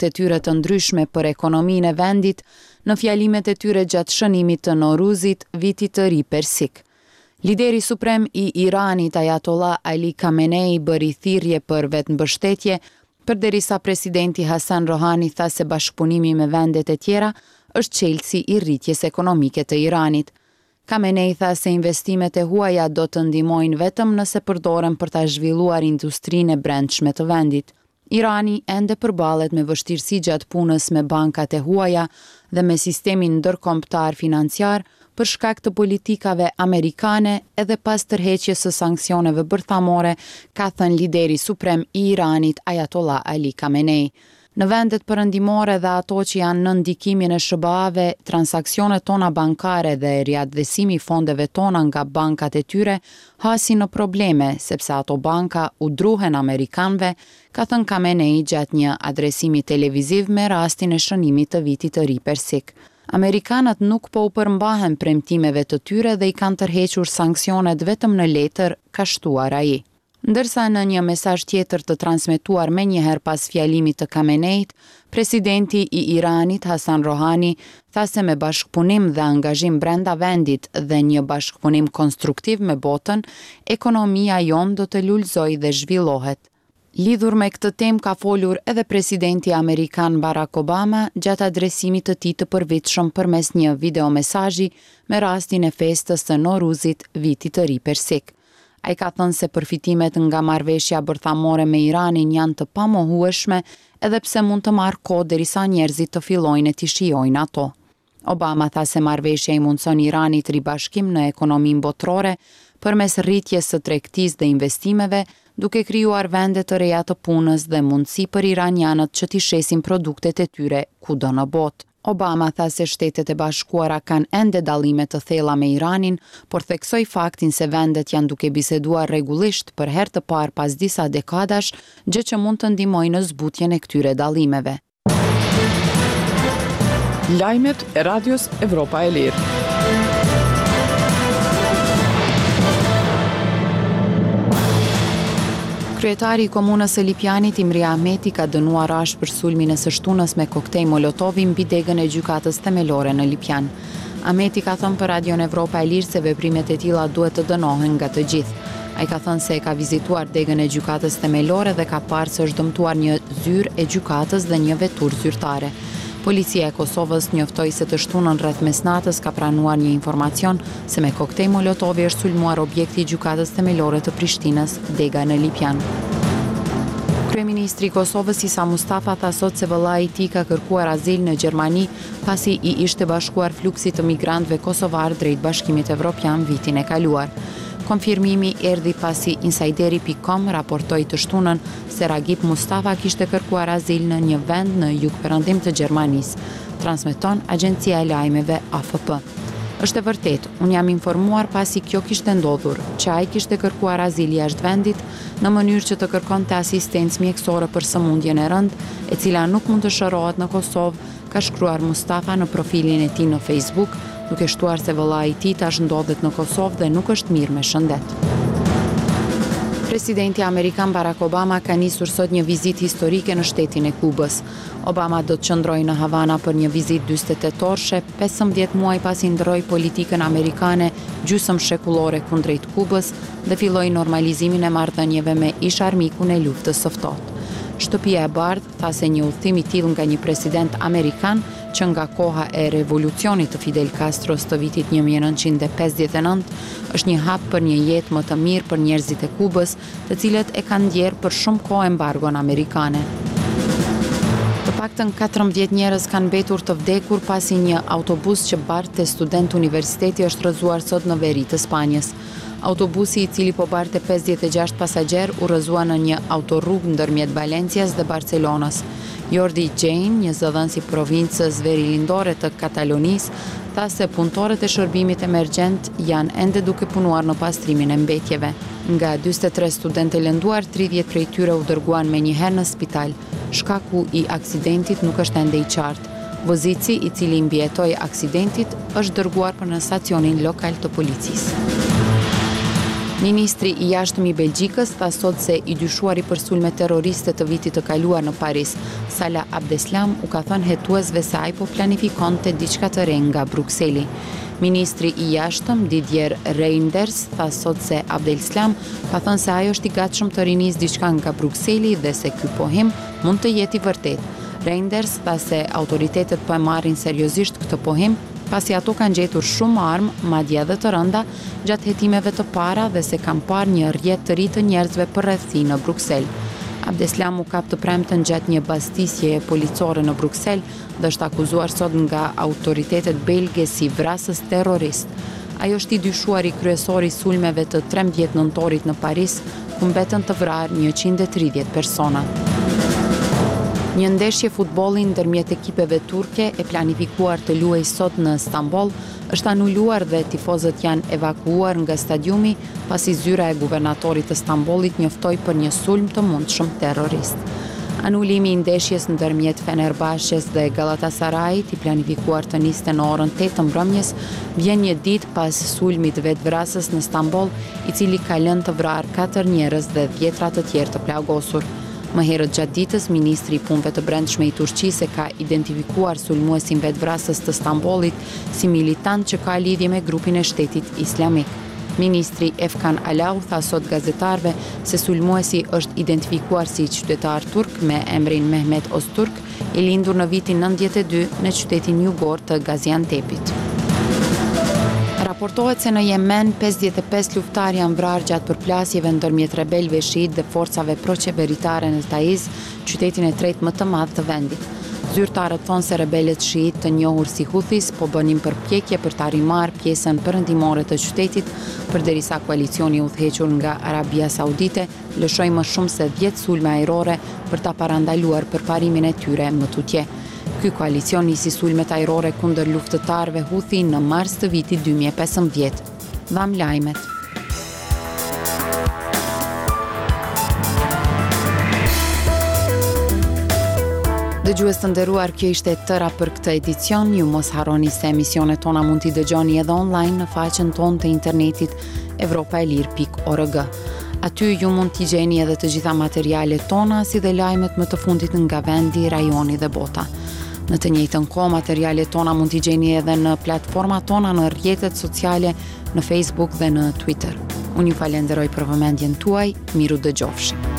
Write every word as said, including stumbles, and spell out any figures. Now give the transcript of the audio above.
të tyre të ndryshme për ekonominë e vendit në fjalimet e tyre gjatë shënimit të Noruzit, vitit të ri persik. Lideri suprem i Iranit Ayatollah Ali Khamenei bëri thirrje për vetëmbështetje, përderisa presidenti Hasan Rohani tha se bashkëpunimi me vendet e tjera është çelësi i rritjes ekonomike të Iranit. Khamenei tha se investimet e huaja do të ndihmojnë vetëm nëse përdoren për ta zhvilluar industrinë e brendshme të vendit. Irani ende përballet me vështirësi gjatë punës me bankat e huaja dhe me sistemin ndërkombëtar financiar për shkak të politikave amerikane edhe pas tërheqjes së sanksioneve bërthamore, ka thënë lideri suprem i Iranit Ayatollah Ali Khamenei. Në vendet perëndimore dhe ato që janë në ndikimin e S B A-ve, transaksionet tona bankare dhe riadhesimi i fondeve tona nga bankat e tyre hasin në probleme, sepse ato banka u druhen amerikanëve, ka thënë Khamenei gjatë një adresimi televiziv me rastin e shënimit të vitit të ri persik. Amerikanët nuk po u përmbahen premtimeve të tyre dhe i kanë tërhequr sanksionet vetëm në letër, ka shtuar ai. Ndërsa në një mesazh tjetër të transmetuar menjëherë pas fjalimit të Khameneit, presidenti i Iranit Hasan Rohani tha se me bashkëpunim dhe angazhim brenda vendit dhe një bashkëpunim konstruktiv me botën, ekonomia jon do të lulëzojë dhe zhvillohet. Lidhur me këtë temë ka folur edhe presidenti amerikan Barack Obama gjatë adresimit të tij të përvitshëm përmes një videomesazhi me rastin e festës së Noruzit, vitit të ri persik. Ai ka thënë se përfitimet nga marrëveshja bërthamore me Iranin janë të pamohueshme, edhe pse mund të marrë kohë derisa njerëzit të fillojnë të shijojnë ato. Obama tha se marrëveshja i mundson Iranit ribashkim në ekonominë botërore përmes rritjes së tregtisë dhe investimeve, duke krijuar vende të reja të punës dhe mundësi për iranianët që t'i shesin produktet e tyre kudo në botë. Obama tha se Shtetet e Bashkuara kanë ende dallime të thella me Iranin, por theksoi faktin se vendet janë duke biseduar rregullisht për herë të parë pas disa dekadash, gjë që mund të ndihmojë në zbutjen e këtyre dallimeve. Lajmet e Radios Evropa e Lirë. Kryetari i komunës së Lipjanit Imri Ahmeti ka dënuar rash për sulmin e së shtunës me koktej Molotovi mbi degën e gjykatës themelore në Lipjan. Ahmeti ka thënë për Radion Evropa e Lirë se veprimet e tilla duhet të dënohen nga të gjithë. Ai ka thënë se e ka vizituar degën e gjykatës themelore dhe ka parë se është dëmtuar një zyrë e gjykatës dhe një veturë zyrtare. Policia e Kosovës njoftoi se të shtunën rreth mesnatës ka pranuar një informacion se me koktej Molotovi është sulmuar objekti i gjykatës themelore të Prishtinës, dega në Lipjan. Kryeministri i Kosovës Isa Mustafa tha sot se vëllai i tij ka kërkuar azil në Gjermani pasi i ishte bashkuar fluksit të migrantëve kosovar drejt Bashkimit Evropian vitin e kaluar. Konfirmimi erdhi pasi insajderi pikë com raportoi të shtunën se Ragip Mustafa kishte kërkuar azil në një vend në jugperëndim të Gjermanisë, transmeton Agjencia e Lajmeve A F P. Është e vërtetë, unë jam informuar pasi kjo kishte ndodhur, që ai kishte kërkuar azil jashtë vendit në mënyrë që të kërkonte asistencë mjekësore për sëmundjen e rëndë, e cila nuk mund të shërohet në Kosovë, ka shkruar Mustafa në profilin e tij në Facebook, duke shtuar se vëllai i tij tash ndodhet në Kosovë dhe nuk është mirë me shëndet. Presidenti amerikan Barack Obama ka nisur sot një vizitë historike në shtetin e Kubës. Obama do të qëndrojë në Havana për një vizitë dyzdetetorëshe, pesëmbëdhjetë muaj pasi ndroi politikën amerikane gjysmë shekullore kundrejt Kubës dhe filloi normalizimin e marrëdhënieve me ish-armikun e luftës së ftohtë. Shtëpia e Bardhë tha se një udhëtim i tillë nga një president amerikan që nga koha e revolucionit të Fidel Castros të vitit një mijë e nëntëqind e pesëdhjetë e nëntë është një hap për një jetë më të mirë për njerëzit e Kubës, të cilët e kanë ndjerë për shumë kohë embargon amerikane. Të paktën katërmbëdhjetë njerëz kanë mbetur të vdekur pasi një autobus që barte student universiteti është rrëzuar sot në veri të Spanjës. Autobusi i cili po barte pesëdhjetë e gjashtë pasagjerë u rrëzua në një autorrugë ndërmjet Valencias dhe Barcelonës. Jordi Jane, një zëdhënës i provincës verilindore të Katalonisë, tha se punëtorët e shërbimit emergjent janë ende duke punuar në pastrimin e mbetjeve. Nga dyzet e tre studentë e lënduar, tridhjetë prej tyre u dërguan menjëherë në spital. Shkaku i aksidentit nuk është ende i qartë. Vozici, i cili mbijetoi aksidentit, është dërguar për në stacionin lokal të policisë. Ministri i jashtëm i Belgjikës tha sot se i dyshuari për sulme terroriste të vitit të kaluar në Paris, Salah Abdeslam, u ka thënë hetuesve se ai po planifikonte diçka të re nga Brukseli. Ministri i jashtëm Didier Reynders tha sot se Abdeslam ka thënë se ajo është i gatshëm të rinisë diçka nga Brukseli dhe se ky pohim mund të jetë i vërtetë. Reynders tha se autoritetet po e marrin seriozisht këtë pohim, pasi ato kanë gjetur shumë armë, madje edhe të rënda, gjatë hetimeve të para dhe se kanë parë një rrjet të ri të njerëzve përreth tij në Bruksel. Abdeslam u kap të premten gjatë një bastisjeje policore në Bruksel dhe është akuzuar sot nga autoritetet belge si vrasës terrorist. Ai është i dyshuari kryesori i sulmeve të trembëdhjetë nëntorit në Paris, ku mbetën të vrarë njëqind e tridhjetë persona. Një ndeshje futbolli ndërmjet ekipeve turke e planifikuar të luajë sot në Stamboll është anuluar dhe tifozët janë evakuuar nga stadiumi pasi zyra e guvernatorit të Stambollit njoftoi për një sulm të mundshëm terrorist. Anulimi i ndeshjes ndërmjet Fenerbahçes dhe Galatasarayit, i planifikuar të niste në orën tetë të mbrëmjes, vjen një ditë pas sulmit vetvrasës në Stamboll, i cili ka lënë të vrarë katër njerëz dhe dhjetra të tjerë të plagosur. Më herët gjatë ditës, ministri i punëve të brendshme i Turqisë ka identifikuar sulmuesin vetvrasës të Stambollit si militant që ka lidhje me grupin e Shtetit Islamik. Ministri Efkan Alau tha sot gazetarëve se sulmuesi është identifikuar si qytetar turk me emrin Mehmet Ozturk, i lindur në vitin nëntëdhjetë e dy në qytetin jugor të Gaziantepit. Raportohet se në Yemen pesëdhjetë e pesë luftar janë vrarë gjatë përplasjeve ndërmjet rebelëve shiit dhe forcave proqeveritare në Taiz, qytetin e tretë më të madh të vendit. Zyrtarët thonë se rebelët shiit të njohur si Houthis po bënin përpjekje për ta rimarrë pjesën perëndimore të qytetit, përderisa koalicioni i udhëhequr nga Arabia Saudite lëshoi më shumë se dhjetë sulme ajrore për ta parandaluar përparimin e tyre më tutje. Ky koalicion nisi sulmet ajrore kundër luftëtarëve Houthi në mars të vitit dy mijë e pesëmbëdhjetë. Dham lajmet. Dëgjues të nderuar, kjo ishte e tëra për këtë edicion. Ju mos harroni se emisionet tona mund t'i dëgjoni edhe online në faqen tonë të internetit evropa e lirë pikë org. Aty ju mund t'i gjeni edhe të gjitha materialet tona, si dhe lajmet më të fundit nga vendi, rajoni dhe bota. Në të njëjtën kohë, materialet tona mund t'i gjeni edhe në platformat tona në rrjetet sociale, në Facebook dhe në Twitter. Unë ju falenderoj për vëmendjen tuaj, miru dëgjofshi.